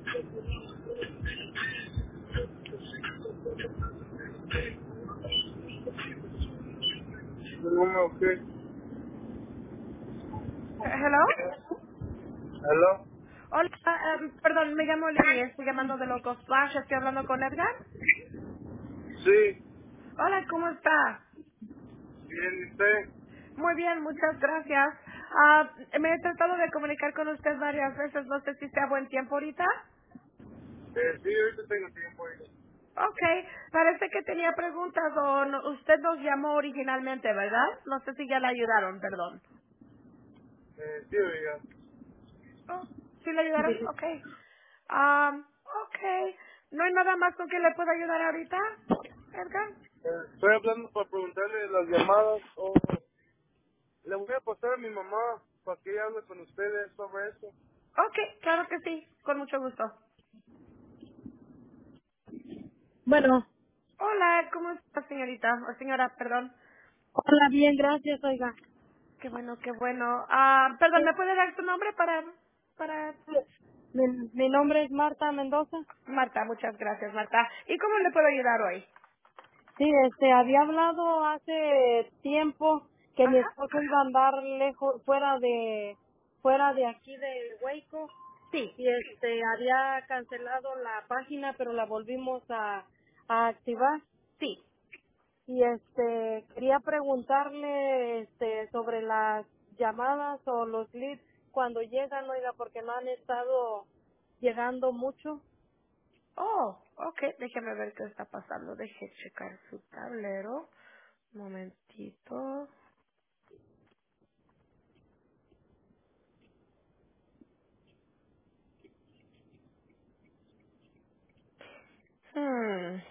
¿Tu número qué? Hello. ¿Aló? Hola, perdón, me llamo Lili, estoy llamando de Loco Flash, estoy hablando con Edgar. Sí, Hola, ¿cómo está? bien, ¿y usted? Muy bien, muchas gracias. Me he tratado de comunicar con usted varias veces, no sé si sea buen tiempo ahorita. Sí, ahorita tengo tiempo ahí. Ok, parece que tenía preguntas o usted nos llamó originalmente, ¿verdad? No sé si ya le ayudaron, perdón. Sí, oiga. Oh, ¿sí le ayudaron? Ok. Ok. ¿No hay nada más con que le pueda ayudar ahorita, Edgar? Estoy hablando para preguntarle las llamadas o le voy a pasar a mi mamá para que ella hable con ustedes sobre eso. Ok, claro que sí, con mucho gusto. Bueno, Hola, ¿cómo está, señorita? O señora, perdón. hola, bien, gracias, oiga. Qué bueno, qué bueno. Perdón, ¿me puede dar su nombre para Mi nombre es Marta Mendoza. Marta? Muchas gracias, Marta. ¿Y cómo le puedo ayudar hoy? Sí, había hablado hace tiempo que mi Ajá. esposo iba a andar lejos, fuera de aquí de Hueco Sí, y había cancelado la página, pero la volvimos a activar sí. y quería preguntarle sobre las llamadas o los leads cuando llegan, oiga, porque no han estado llegando mucho. Oh, ok, déjeme ver qué está pasando. Deje checar su tablero. Un momentito. Hmm.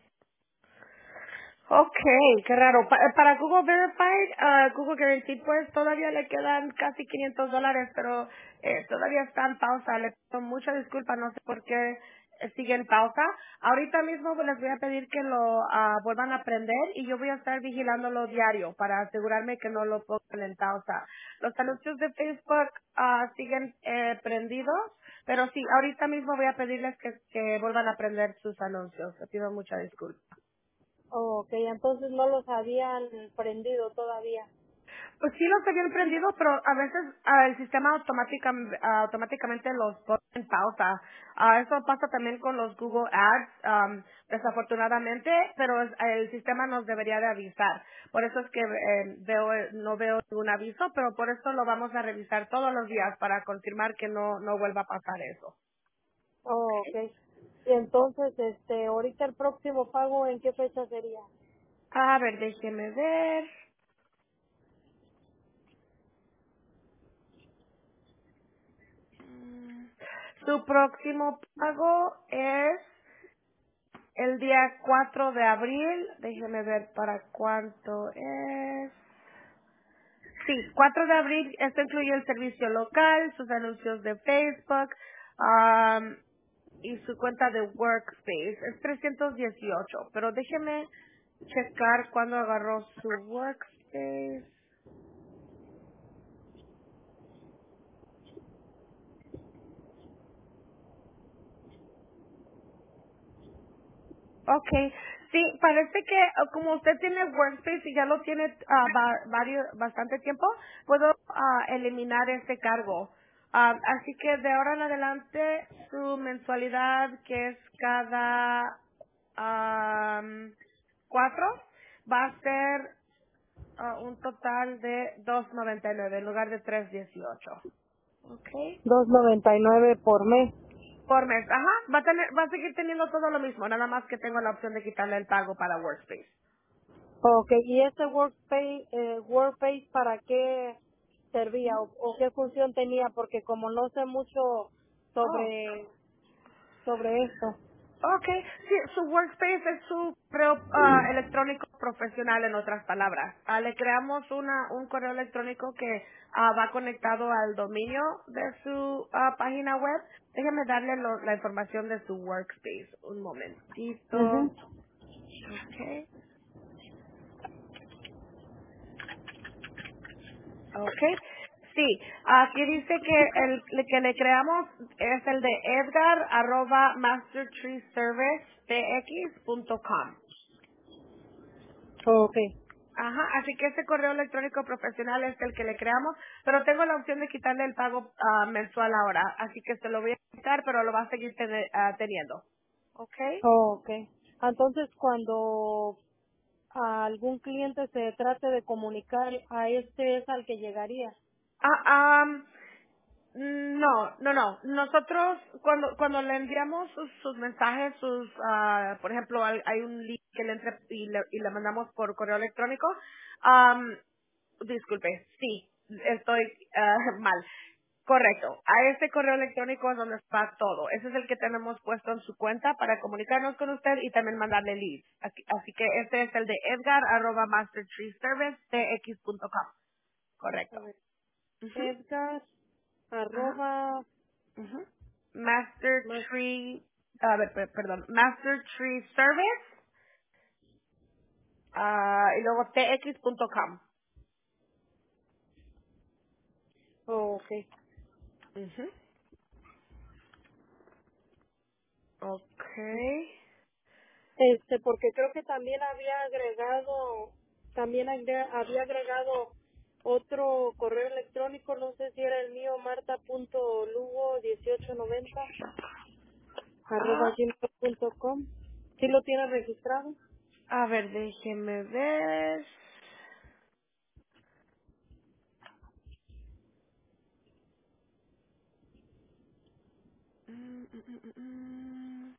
Okay, qué raro. Para Google Verified, Google Guaranteed, pues todavía le quedan casi $500, pero todavía está en pausa. Le pido mucha disculpa, no sé por qué sigue en pausa. Ahorita mismo pues, les voy a pedir que lo vuelvan a prender y yo voy a estar vigilándolo diario para asegurarme que no lo pongan en pausa. Los anuncios de Facebook siguen prendidos, pero sí, ahorita mismo voy a pedirles que vuelvan a prender sus anuncios. Le pido mucha disculpa. Oh, ok, entonces no los habían prendido todavía. Pues sí los habían prendido, pero a veces el sistema automáticamente los pone en pausa. Eso pasa también con los Google Ads, desafortunadamente, pero el sistema nos debería de avisar. Por eso es que no veo ningún aviso, pero por eso lo vamos a revisar todos los días para confirmar que no vuelva a pasar eso. Oh, ok. Y entonces, ahorita el próximo pago, ¿en qué fecha sería? A ver, déjeme ver. Mm, Su próximo pago es el día 4 de abril, déjeme ver para cuánto es. Sí, 4 de abril, esto incluye el servicio local, sus anuncios de Facebook, um, y su cuenta de Workspace. Es 318, pero déjeme checar cuándo agarró su Workspace. Okay, sí, parece que como usted tiene Workspace y ya lo tiene bastante tiempo, puedo eliminar este cargo. Así que de ahora en adelante su mensualidad, que es cada 4, va a ser un total de 2.99 en lugar de 3.18. Okay. 2.99 por mes. Por mes, ajá, va a seguir teniendo todo lo mismo, nada más que tengo la opción de quitarle el pago para Workspace. Ok, ¿y ese Workspace para qué servía o qué función tenía? Porque como no sé mucho Oh, sobre esto. okay, sí, su Workspace es su correo electrónico profesional, en otras palabras. Le creamos un correo electrónico que va conectado al dominio de su página web. Déjeme darle la información de su Workspace, un momentito. Ujú. Okay. Ok. Sí, aquí dice que el que le creamos es el de Edgar arroba mastertreeservicetx.com. Ok. Ajá, así que ese correo electrónico profesional es el que le creamos, pero tengo la opción de quitarle el pago mensual ahora, así que se lo voy a quitar, pero lo va a seguir teniendo. ¿Ok? Ok. Entonces, cuando a algún cliente se trate de comunicar, a este es al que llegaría. Ah, no. Nosotros cuando le enviamos sus mensajes, por ejemplo, hay un link que le entre y le mandamos por correo electrónico. am, Disculpe, sí, estoy mal. Correcto. A ese correo electrónico es donde está todo. Ese es el que tenemos puesto en su cuenta para comunicarnos con usted y también mandarle leads. Así que este es el de Edgar arroba mastertreeservicetx.com. A Correcto. ver, Ujú. Edgar, Ajá. arroba, Ujú. Master más, Tree, a ver, perdón, Master Tree Service, y luego tx.com. ok. Ujú. Okay. Porque creo que también había agregado otro correo electrónico, no sé si era el mío, marta.lugo1890 Ah, @gmail.com. ¿Sí lo tiene registrado? a ver, déjeme ver. Mm.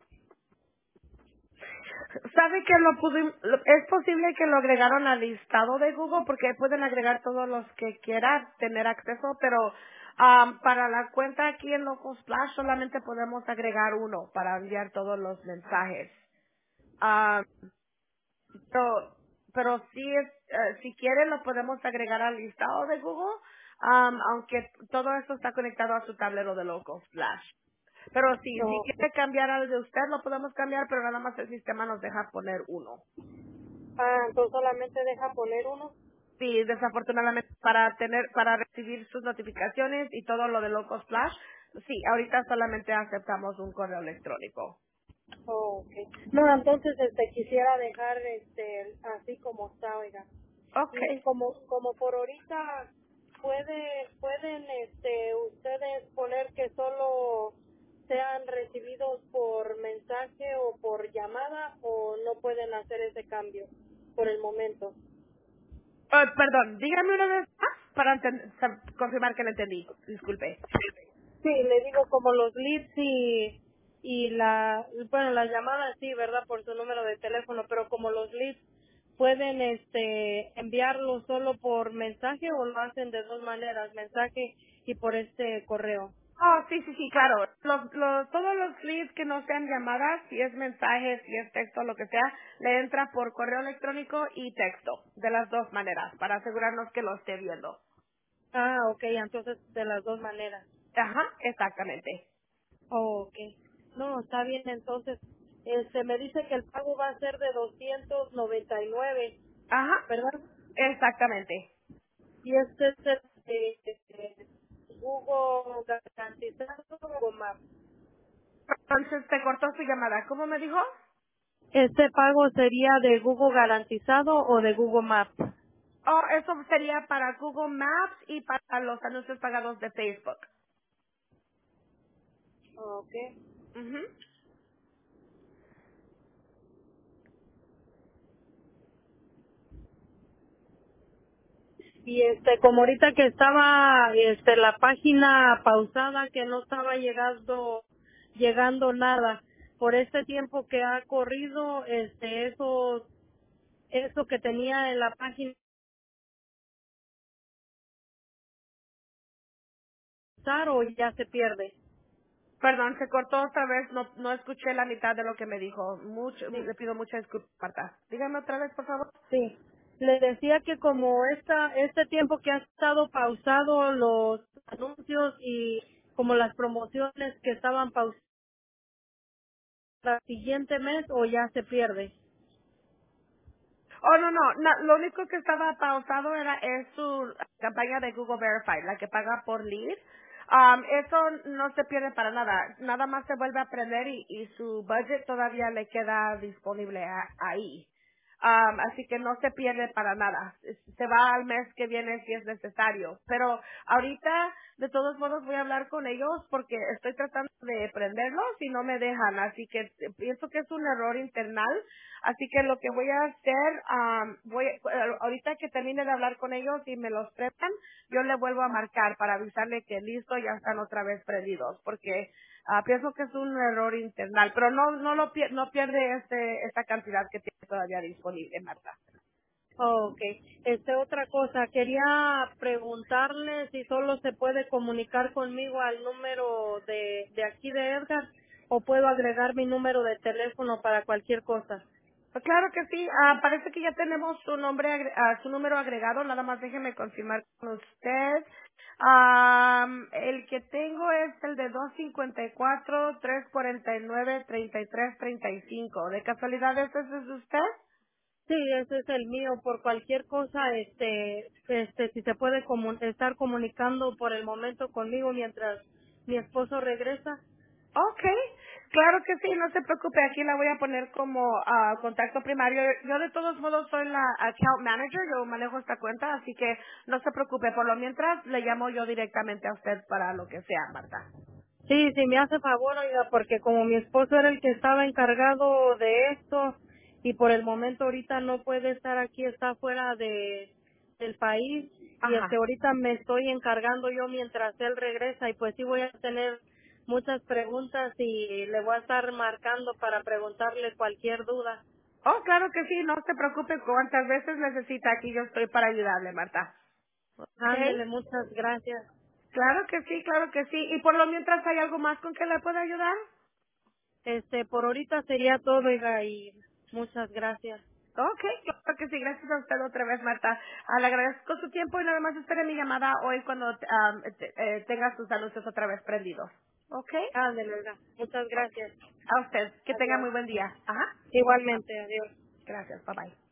¿Sabe que es posible que lo agregaron al listado de Google porque pueden agregar todos los que quieran tener acceso, pero para la cuenta aquí en Local Splash solamente podemos agregar uno para enviar todos los mensajes. Am, pero, pero si quieren lo podemos agregar al listado de Google, aunque todo esto está conectado a su tablero de Local Splash. Pero si No. quiere cambiar al de usted, lo podemos cambiar, pero nada más el sistema nos deja poner uno. Entonces solamente deja poner uno. Sí, desafortunadamente para recibir sus notificaciones y todo lo de Local Splash, sí, ahorita solamente aceptamos un correo electrónico. Okay. No, entonces quisiera dejar así como está, oiga. Y Okay. como por ahorita pueden ustedes poner que solo sean recibidos por mensaje o por llamada, o no pueden hacer ese cambio por el momento. Perdón, dígame una vez más para confirmar que lo entendí. Disculpe. Sí, le digo como los leads y las llamadas sí, ¿verdad? Por su número de teléfono, pero como los leads pueden enviarlo solo por mensaje, o lo hacen de dos maneras, mensaje y por este correo. Oh, sí, claro. Todos los leads que no sean llamadas, si es mensajes, si es texto, lo que sea, le entra por correo electrónico y texto, de las dos maneras, para asegurarnos que lo esté viendo. Ok, entonces de las dos maneras. Ajá, exactamente. Ok. No, está bien, entonces me dice que el pago va a ser de 299, Ajá, ¿verdad? exactamente. Y este es el Google garantizado o más. Entonces, te cortó su llamada. ¿Cómo me dijo? ¿Este pago sería de Google garantizado o de Google Maps? Oh, eso sería para Google Maps y para los anuncios pagados de Facebook. Okay. Ujú. Y como ahorita que estaba la página pausada, que no estaba llegando nada, por este tiempo que ha corrido, eso que tenía en la página, o ya se pierde. Perdón, se cortó otra vez, no escuché la mitad de lo que me dijo. Sí. Le pido mucha disculpa, Marta. Dígame otra vez, por favor. Sí, le decía que como este tiempo que ha estado pausado los anuncios y como las promociones que estaban pausadas para el siguiente mes, o ya se pierde. Oh, no, lo único que estaba pausado es su campaña de Google Verified, la que paga por lead. Eso no se pierde para nada, nada más se vuelve a aprender y su budget todavía le queda disponible ahí. Así que no se pierde para nada. Se va al mes que viene si es necesario. Pero ahorita, de todos modos, voy a hablar con ellos porque estoy tratando de prenderlos y no me dejan. Así que pienso que es un error internal. Así que lo que voy a hacer, ahorita que termine de hablar con ellos y me los prestan, yo le vuelvo a marcar para avisarle que listo, ya están otra vez prendidos. Porque pienso que es un error internal, pero no pierde esta cantidad que tiene todavía disponible, Marta. Ok. Otra cosa, quería preguntarle si solo se puede comunicar conmigo al número de aquí de Edgar o puedo agregar mi número de teléfono para cualquier cosa. Pues claro que sí, parece que ya tenemos su nombre, su número agregado, nada más déjeme confirmar con usted. El que tengo es el de 254-349-3335. ¿De casualidad ese es de usted? Sí, ese es el mío. Por cualquier cosa, si se puede estar comunicando por el momento conmigo mientras mi esposo regresa. Okay, claro que sí, no se preocupe, aquí la voy a poner como contacto primario. Yo de todos modos soy la account manager, yo manejo esta cuenta, así que no se preocupe, por lo mientras le llamo yo directamente a usted para lo que sea, Marta. Sí, sí, me hace favor, oiga, porque como mi esposo era el que estaba encargado de esto y por el momento ahorita no puede estar aquí, está fuera del país y Ajá. ahorita me estoy encargando yo mientras él regresa y pues sí voy a tener muchas preguntas y le voy a estar marcando para preguntarle cualquier duda. Oh, claro que sí, no se preocupe, cuantas veces necesita, aquí yo estoy para ayudarle, Marta. Okay. Ándele, muchas gracias. Claro que sí, claro que sí. Y por lo mientras, ¿hay algo más con que le pueda ayudar? Por ahorita sería todo, oiga, y muchas gracias. Ok, claro que sí, gracias a usted otra vez, Marta. Le agradezco su tiempo y nada más espere mi llamada hoy cuando tenga sus anuncios otra vez prendidos. Ok, Ándele, oiga, muchas gracias. a usted, que tenga Adiós. muy buen día. Ajá, Igualmente, adiós. gracias, bye bye.